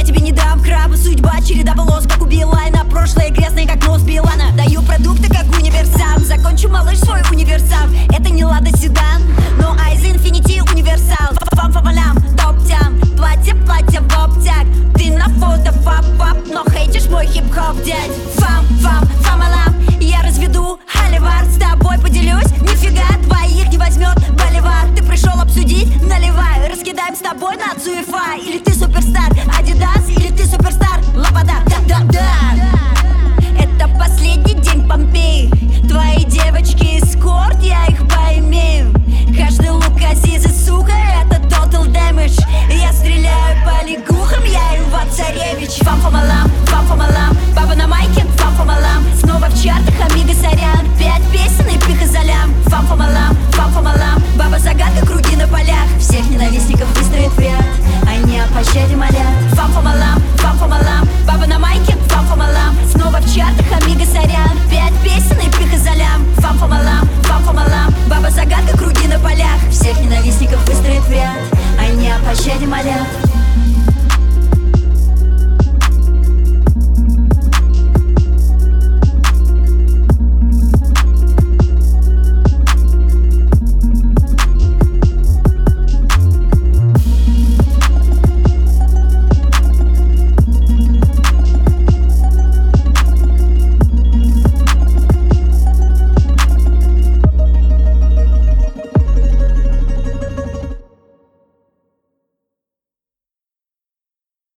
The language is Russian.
я тебе не дам краба. Судьба, череда полос, как у Билайна. Прошлое грязное, как нос Билана. Даю продукты, как универсам. Закончу, малыш, свой универсам. Это не Лада Седан, но Айз Инфинити универсал. Фам-фам-фалям, топ-тям. Платье в оптяк. Ты на фото пап-пап, но хейтишь мой хип-хоп, дядь. Фам-фам-фам-алам. Я разведу холивар, с тобой поделюсь. Нифига твоих не возьмет боливар. Ты пришел обсудить, наливай. Раскидаем с тобой на Цуефа. Или ты суперстар, Адидас.